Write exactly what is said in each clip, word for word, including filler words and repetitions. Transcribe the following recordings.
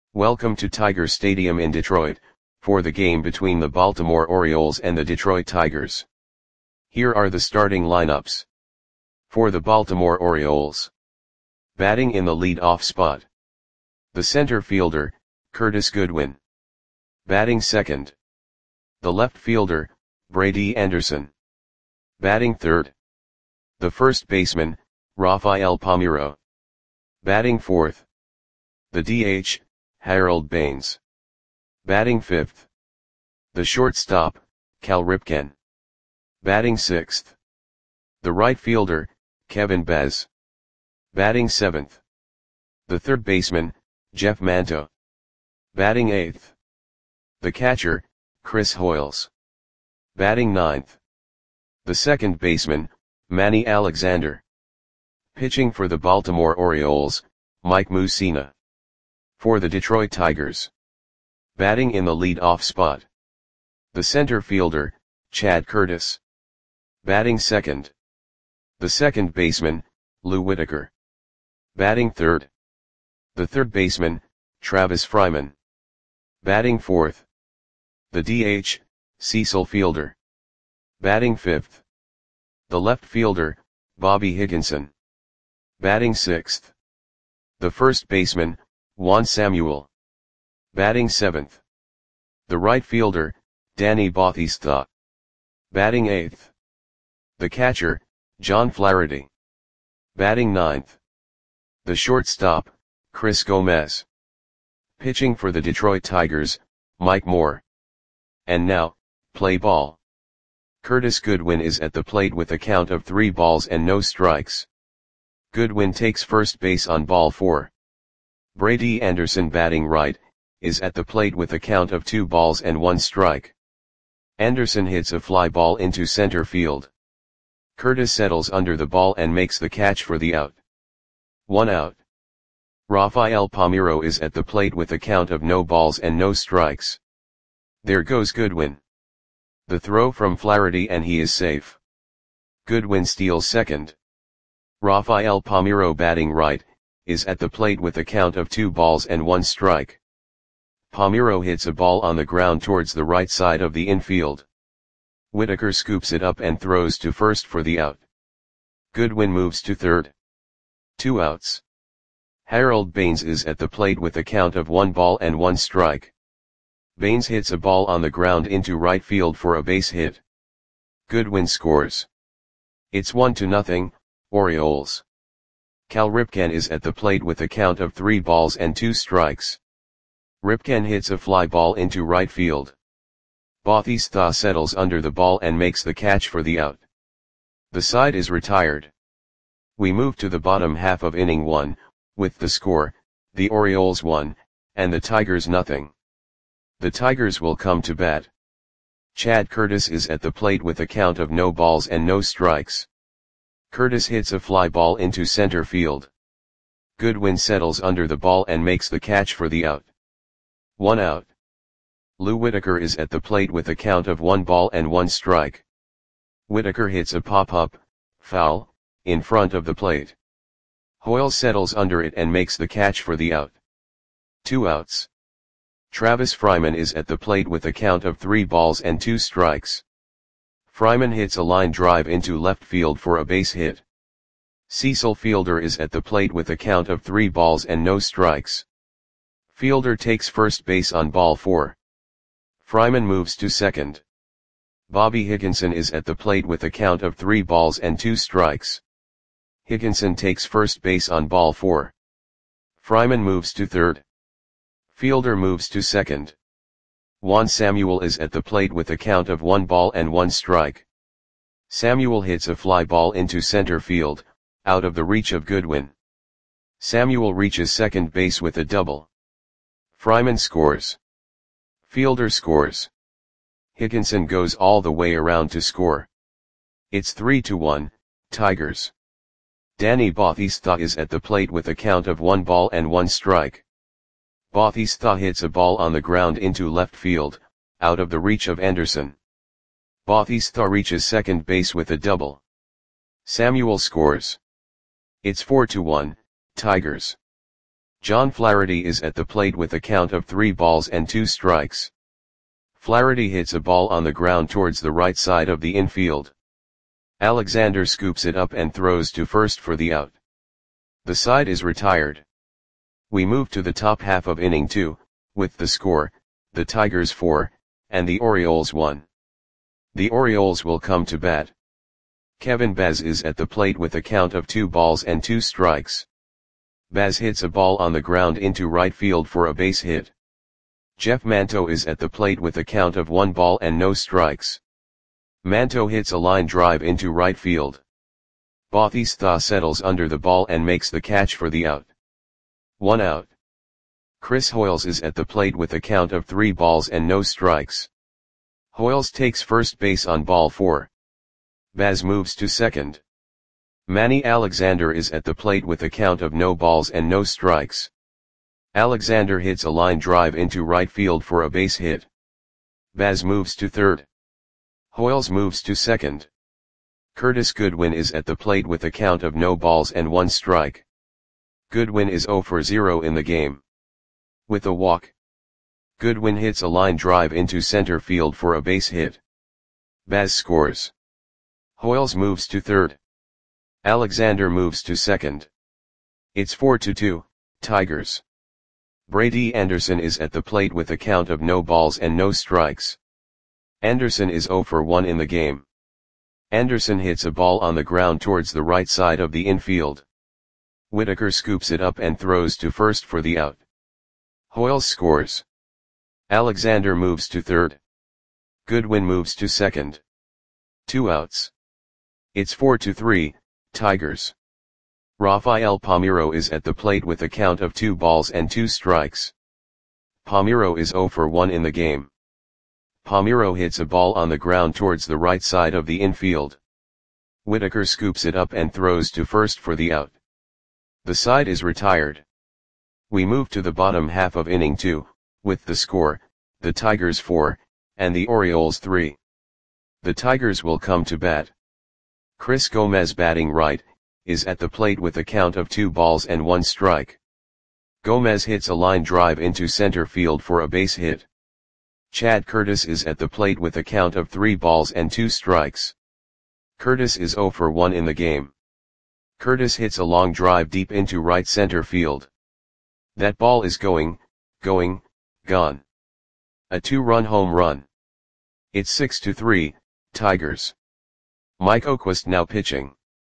Welcome to Tiger Stadium in Detroit, for the game between the Baltimore Orioles and the Detroit Tigers. Here are the starting lineups. For the Baltimore Orioles. Batting in the lead-off spot. The center fielder, Curtis Goodwin. Batting second. The left fielder, Brady Anderson. Batting third. The first baseman, Rafael Palmeiro. Batting fourth. The D H, Harold Baines. Batting fifth. The shortstop, Cal Ripken. Batting sixth. The right fielder, Kevin Bez. Batting seventh. The third baseman, Jeff Manto. Batting eighth. The catcher, Chris Hoiles. Batting ninth. The second baseman, Manny Alexander. Pitching for the Baltimore Orioles, Mike Mussina. For the Detroit Tigers. Batting in the lead-off spot. The center fielder, Chad Curtis. Batting second. The second baseman, Lou Whitaker. Batting third. The third baseman, Travis Fryman. Batting fourth. The D H, Cecil Fielder. Batting fifth. The left fielder, Bobby Higginson. Batting sixth. The first baseman, Juan Samuel. Batting seventh. The right fielder, Danny Bautista. Batting eighth. The catcher, John Flaherty. Batting ninth. The shortstop, Chris Gomez. Pitching for the Detroit Tigers, Mike Moore. And now, play ball. Curtis Goodwin is at the plate with a count of three balls and no strikes. Goodwin takes first base on ball four. Brady Anderson, batting right, is at the plate with a count of two balls and one strike. Anderson hits a fly ball into center field. Curtis settles under the ball and makes the catch for the out. One out. Rafael Palmeiro is at the plate with a count of no balls and no strikes. There goes Goodwin. The throw from Flaherty and he is safe. Goodwin steals second. Rafael Palmeiro, batting right, is at the plate with a count of two balls and one strike. Palmeiro hits a ball on the ground towards the right side of the infield. Whitaker scoops it up and throws to first for the out. Goodwin moves to third. Two outs. Harold Baines is at the plate with a count of one ball and one strike. Baines hits a ball on the ground into right field for a base hit. Goodwin scores. It's one to nothing, Orioles. Cal Ripken is at the plate with a count of three balls and two strikes. Ripken hits a fly ball into right field. Bautista settles under the ball and makes the catch for the out. The side is retired. We move to the bottom half of inning one, with the score, the Orioles one, and the Tigers nothing. The Tigers will come to bat. Chad Curtis is at the plate with a count of no balls and no strikes. Curtis hits a fly ball into center field. Goodwin settles under the ball and makes the catch for the out. One out. Lou Whitaker is at the plate with a count of one ball and one strike. Whitaker hits a pop-up, foul, in front of the plate. Hoiles settles under it and makes the catch for the out. Two outs. Travis Fryman is at the plate with a count of three balls and two strikes. Fryman hits a line drive into left field for a base hit. Cecil Fielder is at the plate with a count of three balls and no strikes. Fielder takes first base on ball four. Fryman moves to second. Bobby Higginson is at the plate with a count of three balls and two strikes. Higginson takes first base on ball four. Fryman moves to third. Fielder moves to second. Juan Samuel is at the plate with a count of one ball and one strike. Samuel hits a fly ball into center field, out of the reach of Goodwin. Samuel reaches second base with a double. Fryman scores. Fielder scores. Higginson goes all the way around to score. It's three to one, Tigers. Danny Bautista is at the plate with a count of one ball and one strike. Bautista hits a ball on the ground into left field, out of the reach of Anderson. Bautista reaches second base with a double. Samuel scores. It's four to one, Tigers. John Flaherty is at the plate with a count of three balls and two strikes. Flaherty hits a ball on the ground towards the right side of the infield. Alexander scoops it up and throws to first for the out. The side is retired. We move to the top half of inning two, with the score, the Tigers four, and the Orioles one. The Orioles will come to bat. Kevin Baz is at the plate with a count of two balls and two strikes. Baz hits a ball on the ground into right field for a base hit. Jeff Manto is at the plate with a count of one ball and no strikes. Manto hits a line drive into right field. Bautista settles under the ball and makes the catch for the out. One out. Chris Hoiles is at the plate with a count of three balls and no strikes. Hoiles takes first base on ball four. Baz moves to second. Manny Alexander is at the plate with a count of no balls and no strikes. Alexander hits a line drive into right field for a base hit. Baz moves to third. Hoiles moves to second. Curtis Goodwin is at the plate with a count of no balls and one strike. Goodwin is zero for zero in the game. With a walk, Goodwin hits a line drive into center field for a base hit. Baz scores. Hoiles moves to third. Alexander moves to second. It's four to two, Tigers. Brady Anderson is at the plate with a count of no balls and no strikes. Anderson is zero for one in the game. Anderson hits a ball on the ground towards the right side of the infield. Whitaker scoops it up and throws to first for the out. Hoiles scores. Alexander moves to third. Goodwin moves to second. Two outs. It's four to three, Tigers. Rafael Palmeiro is at the plate with a count of two balls and two strikes. Palmeiro is zero for one in the game. Palmeiro hits a ball on the ground towards the right side of the infield. Whitaker scoops it up and throws to first for the out. The side is retired. We move to the bottom half of inning two, with the score, the Tigers four, and the Orioles three. The Tigers will come to bat. Chris Gomez, batting right, is at the plate with a count of two balls and one strike. Gomez hits a line drive into center field for a base hit. Chad Curtis is at the plate with a count of three balls and two strikes. Curtis is zero for one in the game. Curtis hits a long drive deep into right center field. That ball is going, going, gone. A two-run home run. It's six to three, Tigers. Mike Oquist now pitching.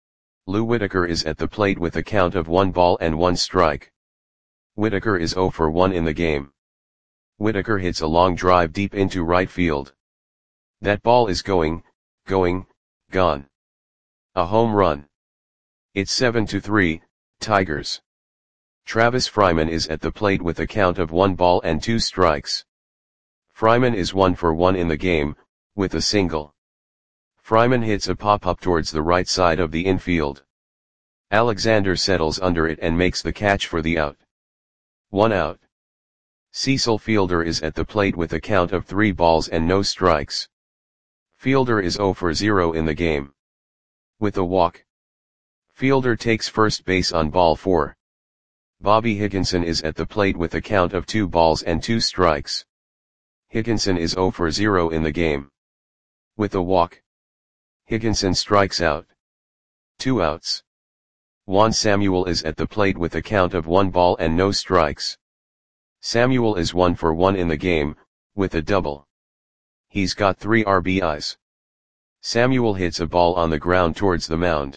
Lou Whitaker is at the plate with a count of one ball and one strike. Whitaker is zero for one in the game. Whitaker hits a long drive deep into right field. That ball is going, going, gone. A home run. It's seven to three, Tigers. Travis Fryman is at the plate with a count of one ball and two strikes. Fryman is one for one in the game, with a single. Fryman hits a pop-up towards the right side of the infield. Alexander settles under it and makes the catch for the out. One out. Cecil Fielder is at the plate with a count of three balls and no strikes. Fielder is zero for zero in the game. With a walk, Fielder takes first base on ball four. Bobby Higginson is at the plate with a count of two balls and two strikes. Higginson is zero for zero in the game. With a walk, Higginson strikes out. Two outs. Juan Samuel is at the plate with a count of one ball and no strikes. Samuel is one for one in the game, with a double. He's got three R B Is. Samuel hits a ball on the ground towards the mound.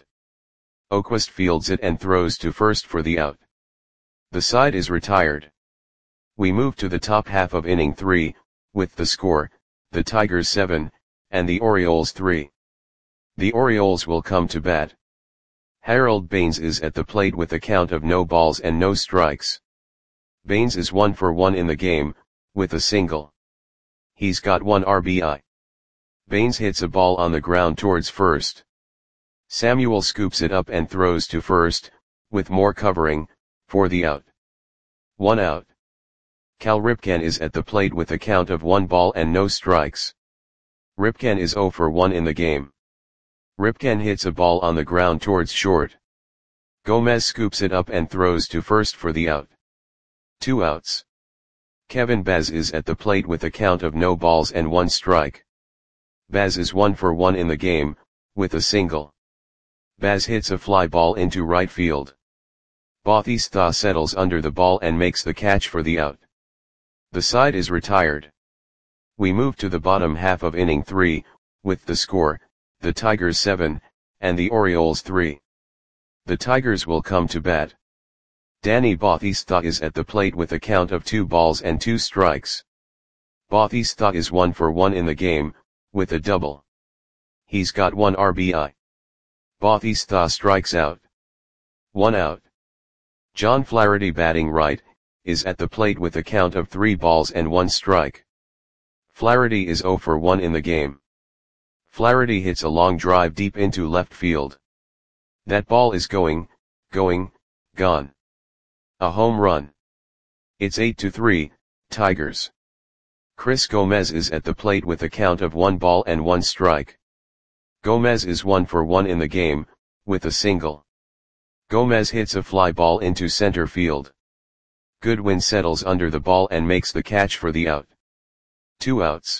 Oquist fields it and throws to first for the out. The side is retired. We move to the top half of inning three, with the score, the Tigers seven, and the Orioles three. The Orioles will come to bat. Harold Baines is at the plate with a count of no balls and no strikes. Baines is one for one in the game, with a single. He's got one R B I. Baines hits a ball on the ground towards first. Samuel scoops it up and throws to first, with more covering, for the out. One out. Cal Ripken is at the plate with a count of one ball and no strikes. Ripken is zero for one in the game. Ripken hits a ball on the ground towards short. Gomez scoops it up and throws to first for the out. Two outs. Kevin Baz is at the plate with a count of no balls and one strike. Baz is one for one in the game, with a single. Baz hits a fly ball into right field. Bautista settles under the ball and makes the catch for the out. The side is retired. We move to the bottom half of inning three, with the score, the Tigers seven, and the Orioles three. The Tigers will come to bat. Danny Bautista is at the plate with a count of two balls and two strikes. Bautista is one for one in the game, with a double. He's got one R B I. Bautista strikes out. One out. John Flaherty, batting right, is at the plate with a count of three balls and one strike. Flaherty is zero for one in the game. Flaherty hits a long drive deep into left field. That ball is going, going, gone. A home run. It's eight to three, Tigers. Chris Gomez is at the plate with a count of one ball and one strike. Gomez is one for one in the game, with a single. Gomez hits a fly ball into center field. Goodwin settles under the ball and makes the catch for the out. Two outs.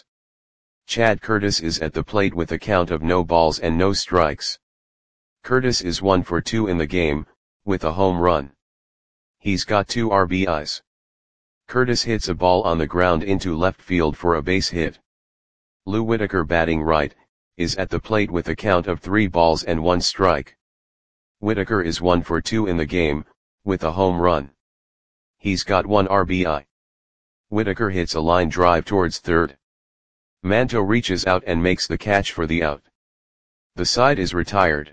Chad Curtis is at the plate with a count of no balls and no strikes. Curtis is one for two in the game, with a home run. He's got two R B Is. Curtis hits a ball on the ground into left field for a base hit. Lou Whitaker, batting right, is at the plate with a count of three balls and one strike. Whitaker is one for two in the game, with a home run. He's got one R B I. Whitaker hits a line drive towards third. Manto reaches out and makes the catch for the out. The side is retired.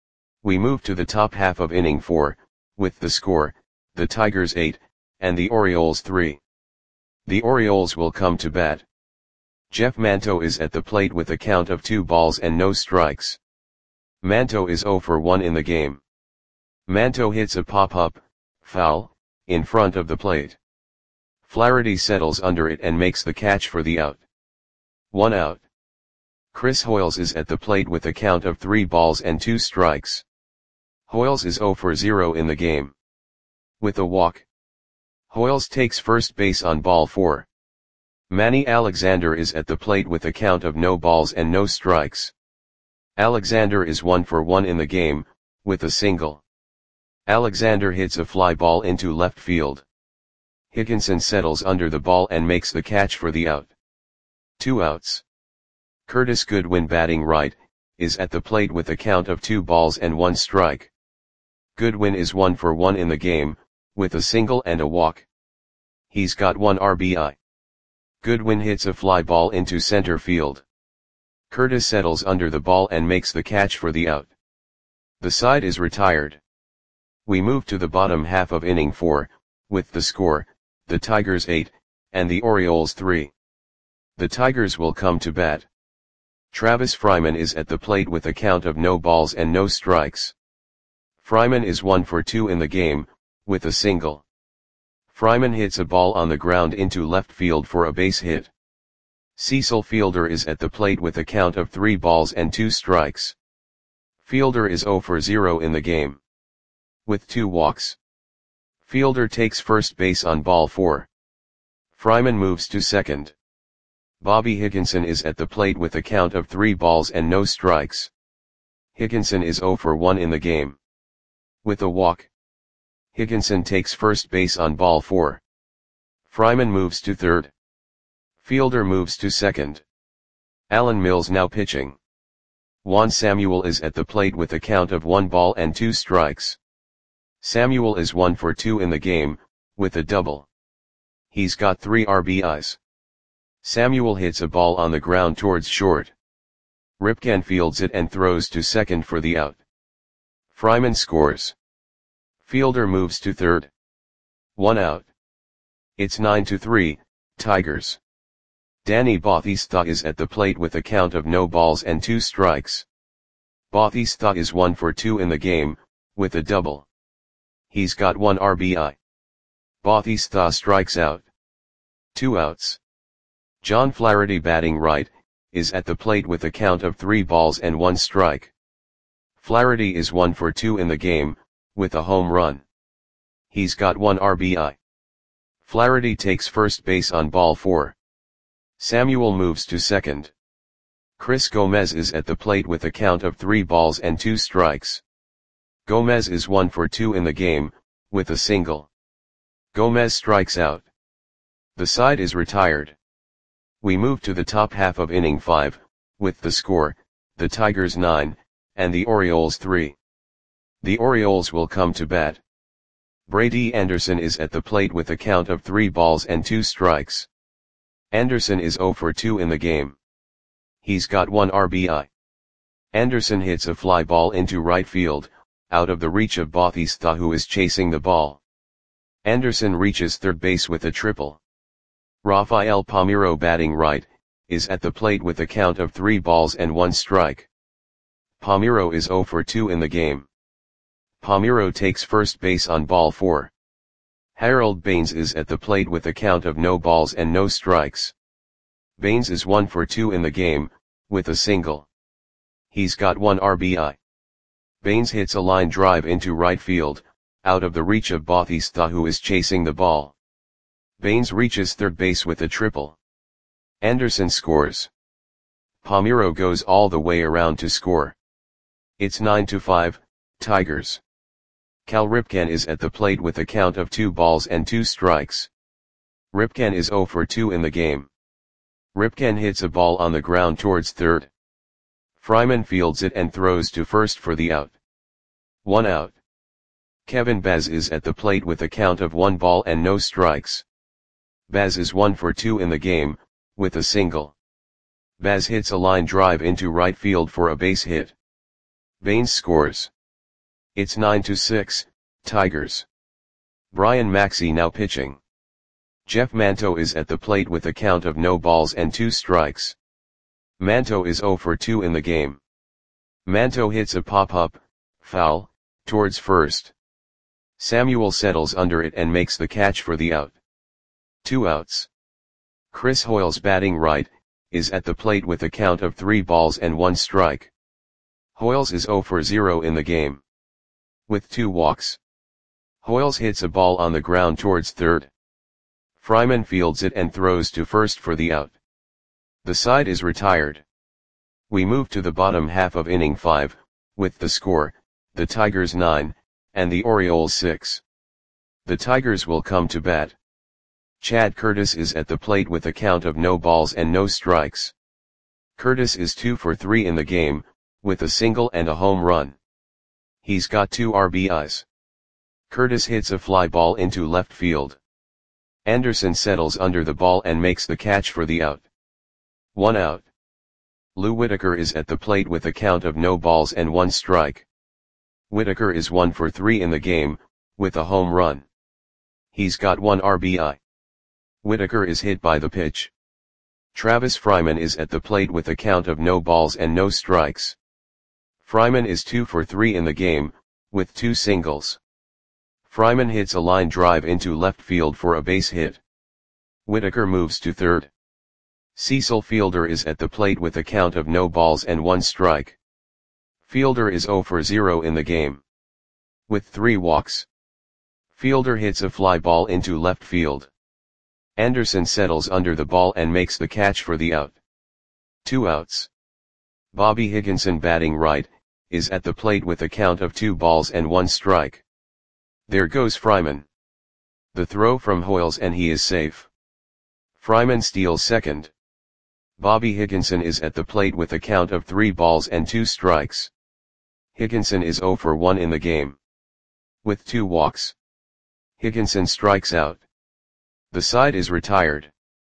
We move to the top half of inning four, with the score, the Tigers eight, and the Orioles three. The Orioles will come to bat. Jeff Manto is at the plate with a count of two balls and no strikes. Manto is zero for one in the game. Manto hits a pop-up, foul, in front of the plate. Flaherty settles under it and makes the catch for the out. One out. Chris Hoiles is at the plate with a count of three balls and two strikes. Hoiles is zero for zero in the game. With a walk. Hoiles takes first base on ball four. Manny Alexander is at the plate with a count of no balls and no strikes. Alexander is one for one in the game, with a single. Alexander hits a fly ball into left field. Higginson settles under the ball and makes the catch for the out. Two outs. Curtis Goodwin, batting right, is at the plate with a count of two balls and one strike. Goodwin is one for one in the game, with a single and a walk. He's got one R B I. Goodwin hits a fly ball into center field. Curtis settles under the ball and makes the catch for the out. The side is retired. We move to the bottom half of inning four, with the score, the Tigers eight, and the Orioles three. The Tigers will come to bat. Travis Fryman is at the plate with a count of no balls and no strikes. Fryman is one for two in the game, with a single. Fryman hits a ball on the ground into left field for a base hit. Cecil Fielder is at the plate with a count of three balls and two strikes. Fielder is zero for zero in the game. With two walks. Fielder takes first base on ball four. Fryman moves to second. Bobby Higginson is at the plate with a count of three balls and no strikes. Higginson is zero for one in the game. With a walk. Higginson takes first base on ball four. Fryman moves to third. Fielder moves to second. Alan Mills now pitching. Juan Samuel is at the plate with a count of one ball and two strikes. Samuel is one for two in the game, with a double. He's got three R B Is. Samuel hits a ball on the ground towards short. Ripken fields it and throws to second for the out. Fryman scores. Fielder moves to third. One out. It's nine to three, Tigers. Danny Bautista is at the plate with a count of no balls and two strikes. Bautista is one for two in the game, with a double. He's got one R B I. Bautista strikes out. Two outs. John Flaherty, batting right, is at the plate with a count of three balls and one strike. Flaherty is one for two in the game, with a home run. He's got one R B I. Flaherty takes first base on ball four. Samuel moves to second. Chris Gomez is at the plate with a count of three balls and two strikes. Gomez is one for two in the game, with a single. Gomez strikes out. The side is retired. We move to the top half of inning five, with the score, the Tigers nine, and the Orioles three. The Orioles will come to bat. Brady Anderson is at the plate with a count of three balls and two strikes. Anderson is zero for two in the game. He's got one R B I. Anderson hits a fly ball into right field, out of the reach of Bautista, who is chasing the ball. Anderson reaches third base with a triple. Rafael Palmeiro, batting right, is at the plate with a count of three balls and one strike. Palmeiro is zero for two in the game. Palmeiro takes first base on ball four. Harold Baines is at the plate with a count of no balls and no strikes. Baines is one for two in the game, with a single. He's got one R B I. Baines hits a line drive into right field, out of the reach of Bautista, who is chasing the ball. Baines reaches third base with a triple. Anderson scores. Palmeiro goes all the way around to score. It's nine to five, Tigers. Cal Ripken is at the plate with a count of two balls and two strikes. Ripken is zero for two in the game. Ripken hits a ball on the ground towards third. Fryman fields it and throws to first for the out. One out. Kevin Baz is at the plate with a count of one ball and no strikes. Baz is one for two in the game, with a single. Baz hits a line drive into right field for a base hit. Baines scores. It's nine to six, Tigers. Brian Maxey now pitching. Jeff Manto is at the plate with a count of no balls and two strikes. Manto is zero for two in the game. Manto hits a pop-up, foul, towards first. Samuel settles under it and makes the catch for the out. Two outs. Chris Hoiles, batting right, is at the plate with a count of three balls and one strike. Hoiles is zero for zero in the game. With two walks. Hoiles hits a ball on the ground towards third. Fryman fields it and throws to first for the out. The side is retired. We move to the bottom half of inning five, with the score, the Tigers nine, and the Orioles six. The Tigers will come to bat. Chad Curtis is at the plate with a count of no balls and no strikes. Curtis is two for three in the game, with a single and a home run. He's got two R B Is. Curtis hits a fly ball into left field. Anderson settles under the ball and makes the catch for the out. One out. Lou Whitaker is at the plate with a count of no balls and one strike. Whitaker is one for three in the game, with a home run. He's got one R B I. Whitaker is hit by the pitch. Travis Fryman is at the plate with a count of no balls and no strikes. Fryman is two for three in the game, with two singles. Fryman hits a line drive into left field for a base hit. Whitaker moves to third. Cecil Fielder is at the plate with a count of no balls and one strike. Fielder is zero for zero in the game. With three walks. Fielder hits a fly ball into left field. Anderson settles under the ball and makes the catch for the out. Two outs. Bobby Higginson, batting right, is at the plate with a count of two balls and one strike. There goes Fryman. The throw from Hoiles and he is safe. Fryman steals second. Bobby Higginson is at the plate with a count of three balls and two strikes. Higginson is zero for one in the game. With two walks. Higginson strikes out. The side is retired.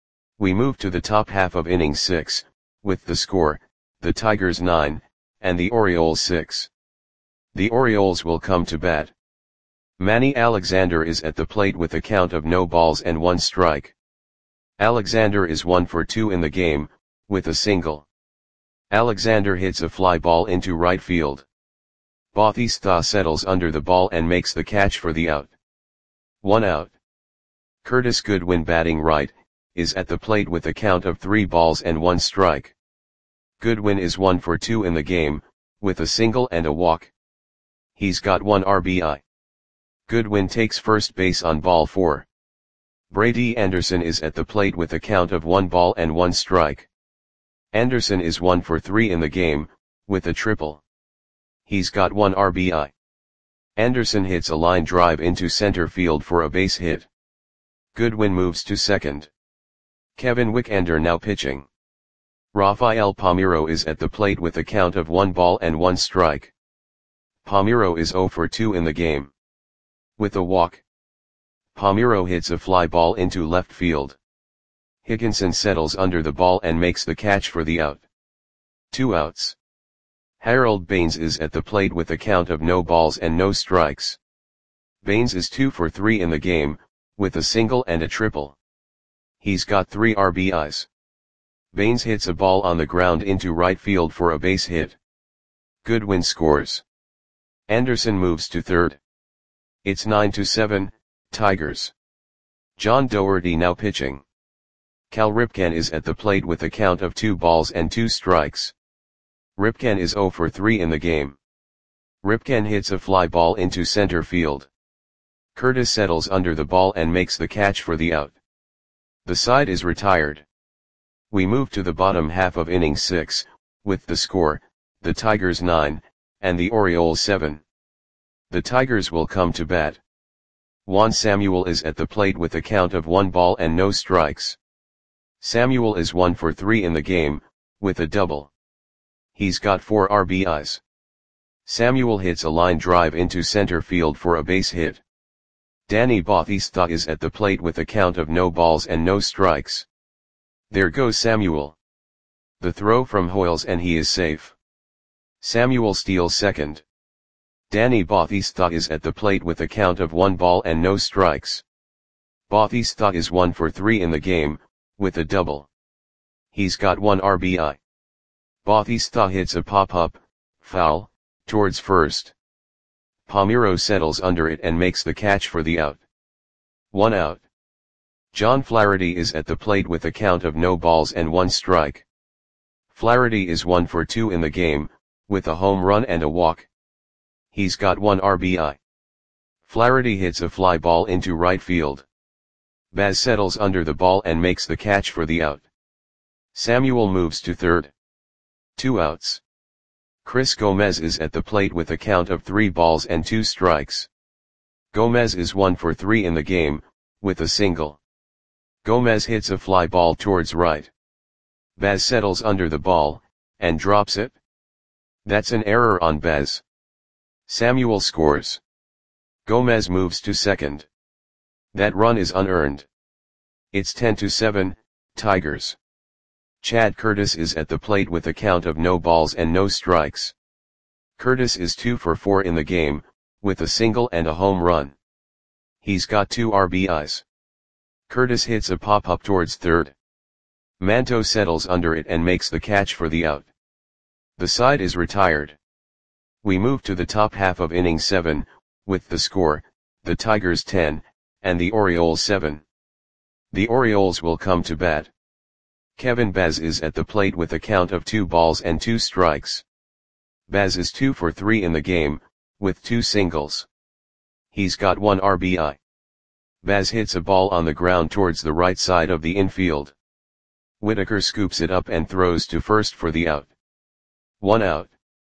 We move to the top half of inning six, with the score, the Tigers nine, and the Orioles six. The Orioles will come to bat. Manny Alexander is at the plate with a count of no balls and one strike. Alexander is one for two in the game, with a single. Alexander hits a fly ball into right field. Bautista settles under the ball and makes the catch for the out. One out. Curtis Goodwin, batting right, is at the plate with a count of three balls and one strike. Goodwin is one for two in the game, with a single and a walk. He's got one R B I. Goodwin takes first base on ball four. Brady Anderson is at the plate with a count of one ball and one strike. Anderson is one for three in the game, with a triple. He's got one R B I. Anderson hits a line drive into center field for a base hit. Goodwin moves to second. Kevin Wickender now pitching. Rafael Palmeiro is at the plate with a count of one ball and one strike. Palmeiro is zero for two in the game. With a walk, Palmeiro hits a fly ball into left field. Higginson settles under the ball and makes the catch for the out. Two outs. Harold Baines is at the plate with a count of no balls and no strikes. Baines is two for three in the game, with a single and a triple. He's got three R B Is. Baines hits a ball on the ground into right field for a base hit. Goodwin scores. Anderson moves to third. It's nine to seven, Tigers. John Doherty now pitching. Cal Ripken is at the plate with a count of two balls and two strikes. Ripken is zero for three in the game. Ripken hits a fly ball into center field. Curtis settles under the ball and makes the catch for the out. The side is retired. We move to the bottom half of inning six, with the score, the Tigers nine, and the Orioles seven. The Tigers will come to bat. Juan Samuel is at the plate with a count of one ball and no strikes. Samuel is one for three in the game, with a double. He's got four R B Is. Samuel hits a line drive into center field for a base hit. Danny Bautista is at the plate with a count of no balls and no strikes. There goes Samuel. The throw from Hoyles and he is safe. Samuel steals second. Danny Bautista is at the plate with a count of one ball and no strikes. Bautista is one for three in the game, with a double. He's got one R B I. Bautista hits a pop-up, foul, towards first. Palmeiro settles under it and makes the catch for the out. One out. John Flaherty is at the plate with a count of no balls and one strike. Flaherty is one for two in the game, with a home run and a walk. He's got one R B I. Flaherty hits a fly ball into right field. Baz settles under the ball and makes the catch for the out. Samuel moves to third. Two outs. Chris Gomez is at the plate with a count of three balls and two strikes. Gomez is one for three in the game, with a single. Gomez hits a fly ball towards right. Baz settles under the ball, and drops it. That's an error on Baz. Samuel scores. Gomez moves to second. That run is unearned. It's ten to seven, Tigers. Chad Curtis is at the plate with a count of no balls and no strikes. Curtis is two for four in the game, with a single and a home run. He's got two R B Is. Curtis hits a pop-up towards third. Manto settles under it and makes the catch for the out. The side is retired. We move to the top half of inning seven, with the score, the Tigers ten, and the Orioles seven. The Orioles will come to bat. Kevin Baz is at the plate with a count of two balls and two strikes. Baz is two for three in the game, with two singles. He's got one R B I. Baz hits a ball on the ground towards the right side of the infield. Whitaker scoops it up and throws to first for the out. One out.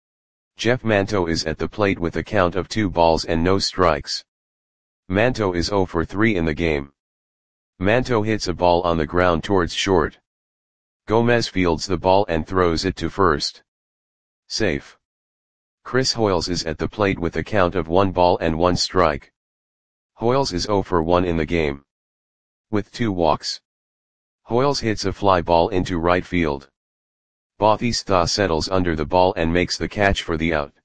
Jeff Manto is at the plate with a count of two balls and no strikes. Manto is zero for three in the game. Manto hits a ball on the ground towards short. Gomez fields the ball and throws it to first. Safe. Chris Hoyles is at the plate with a count of one ball and one strike. Hoyles is zero for one in the game. With two walks. Hoyles hits a fly ball into right field. Bautista settles under the ball and makes the catch for the out.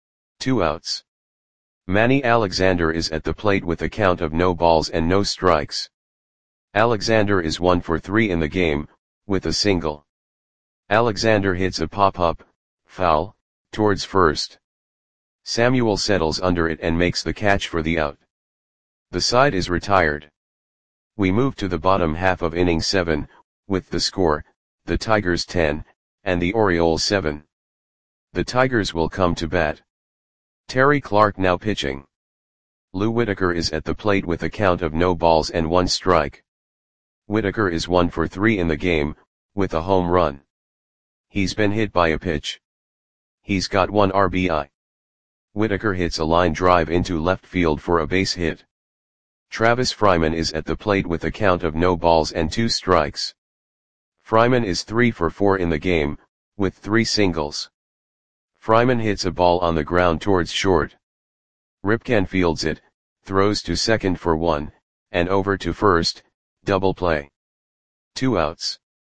Two outs. Manny Alexander is at the plate with a count of no balls and no strikes. Alexander is one for three in the game, with a single. Alexander hits a pop-up, foul, towards first. Samuel settles under it and makes the catch for the out. The side is retired. We move to the bottom half of inning seven, with the score, the Tigers ten, and the Orioles seven. The Tigers will come to bat. Terry Clark now pitching. Lou Whitaker is at the plate with a count of no balls and one strike. Whitaker is one for three in the game, with a home run. He's been hit by a pitch. He's got one R B I. Whitaker hits a line drive into left field for a base hit. Travis Fryman is at the plate with a count of no balls and two strikes. Fryman is three for four in the game, with three singles. Fryman hits a ball on the ground towards short. Ripken fields it, throws to second for one, and over to first, double play. Two outs.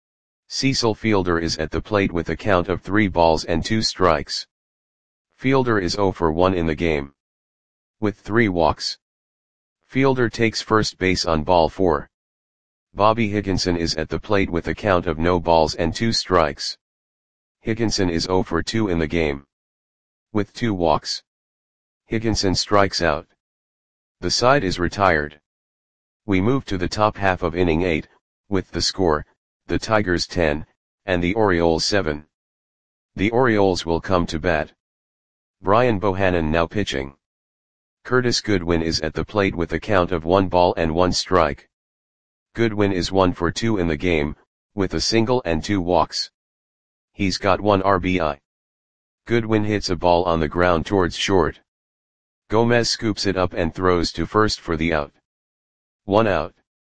Cecil Fielder is at the plate with a count of three balls and two strikes. Fielder is zero for one in the game, with three walks. Fielder takes first base on ball four. Bobby Higginson is at the plate with a count of no balls and two strikes. Higginson is zero for two in the game, with two walks. Higginson strikes out. The side is retired. We move to the top half of inning eight, with the score, the Tigers ten, and the Orioles seven. The Orioles will come to bat. Brian Bohannon now pitching. Curtis Goodwin is at the plate with a count of one ball and one strike. Goodwin is one for two in the game, with a single and two walks. He's got one R B I. Goodwin hits a ball on the ground towards short. Gomez scoops it up and throws to first for the out. One out.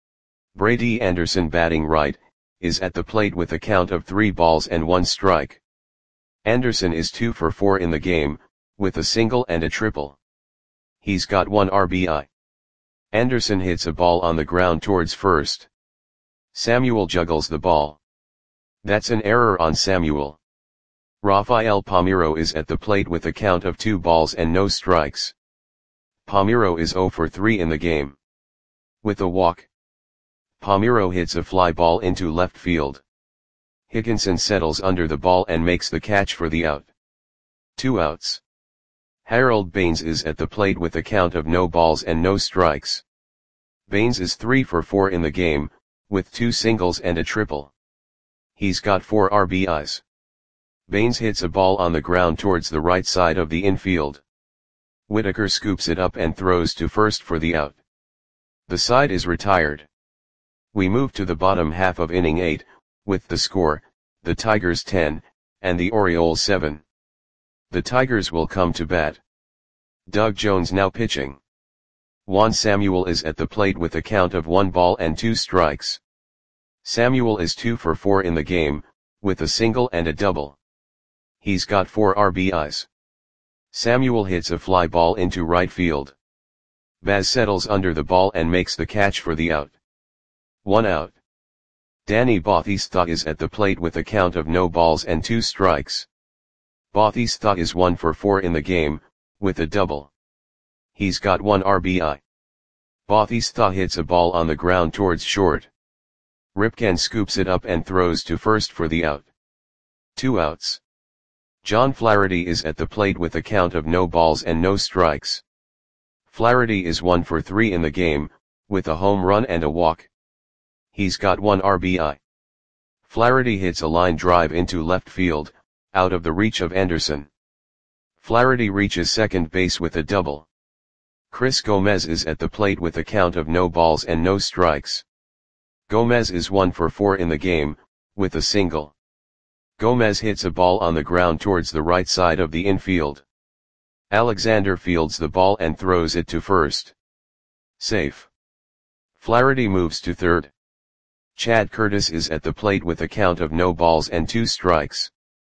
Brady Anderson, batting right, is at the plate with a count of three balls and one strike. Anderson is two for four in the game, with a single and a triple. He's got one R B I. Anderson hits a ball on the ground towards first. Samuel juggles the ball. That's an error on Samuel. Rafael Palmeiro is at the plate with a count of two balls and no strikes. Palmeiro is zero for three in the game, with a walk. Palmeiro hits a fly ball into left field. Higginson settles under the ball and makes the catch for the out. Two outs. Harold Baines is at the plate with a count of no balls and no strikes. Baines is three for four in the game, with two singles and a triple. He's got four R B Is. Baines hits a ball on the ground towards the right side of the infield. Whitaker scoops it up and throws to first for the out. The side is retired. We move to the bottom half of inning eight, with the score, the Tigers ten, and the Orioles seven. The Tigers will come to bat. Doug Jones now pitching. Juan Samuel is at the plate with a count of one ball and two strikes. Samuel is two for four in the game, with a single and a double. He's got four R B Is. Samuel hits a fly ball into right field. Baz settles under the ball and makes the catch for the out. One out. Danny Bautista is at the plate with a count of no balls and two strikes. Bautista is one for four in the game, with a double. He's got one R B I. Bautista hits a ball on the ground towards short. Ripken scoops it up and throws to first for the out. Two outs. John Flaherty is at the plate with a count of no balls and no strikes. Flaherty is one for three in the game, with a home run and a walk. He's got one R B I. Flaherty hits a line drive into left field, out of the reach of Anderson. Flaherty reaches second base with a double. Chris Gomez is at the plate with a count of no balls and no strikes. Gomez is one for four in the game, with a single. Gomez hits a ball on the ground towards the right side of the infield. Alexander fields the ball and throws it to first. Safe. Flaherty moves to third. Chad Curtis is at the plate with a count of no balls and two strikes.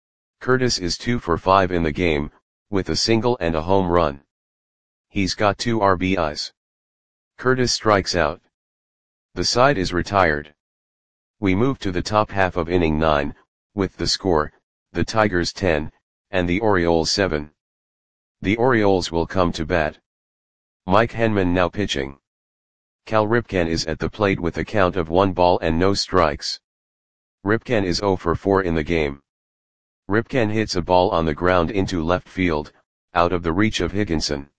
Curtis is two for five in the game, with a single and a home run. He's got two R B Is. Curtis strikes out. The side is retired. We move to the top half of inning nine, with the score, the Tigers ten, and the Orioles seven. The Orioles will come to bat. Mike Henman now pitching. Cal Ripken is at the plate with a count of one ball and no strikes. Ripken is zero for four in the game. Ripken hits a ball on the ground into left field, out of the reach of Higginson.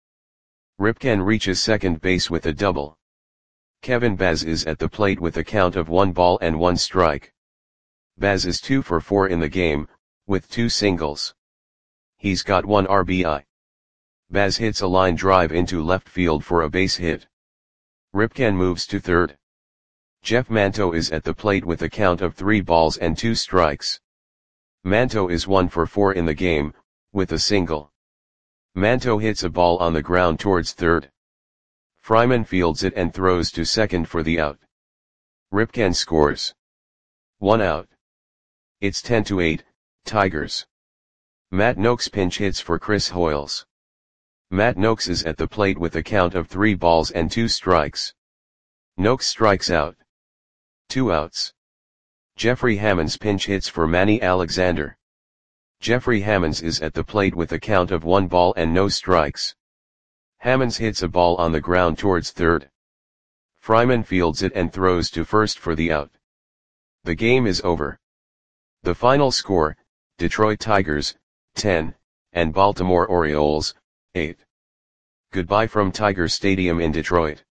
Ripken reaches second base with a double. Kevin Baz is at the plate with a count of one ball and one strike. Baz is two for four in the game, with two singles. He's got one R B I. Baz hits a line drive into left field for a base hit. Ripken moves to third. Jeff Manto is at the plate with a count of three balls and two strikes. Manto is one for four in the game, with a single. Manto hits a ball on the ground towards third. Fryman fields it and throws to second for the out. Ripken scores. One out. It's ten to eight, Tigers. Matt Noakes pinch hits for Chris Hoiles. Matt Noakes is at the plate with a count of three balls and two strikes. Noakes strikes out. Two outs. Jeffrey Hammonds pinch hits for Manny Alexander. Jeffrey Hammonds is at the plate with a count of one ball and no strikes. Hammonds hits a ball on the ground towards third. Fryman fields it and throws to first for the out. The game is over. The final score, Detroit Tigers, ten, and Baltimore Orioles, eight. Goodbye from Tiger Stadium in Detroit.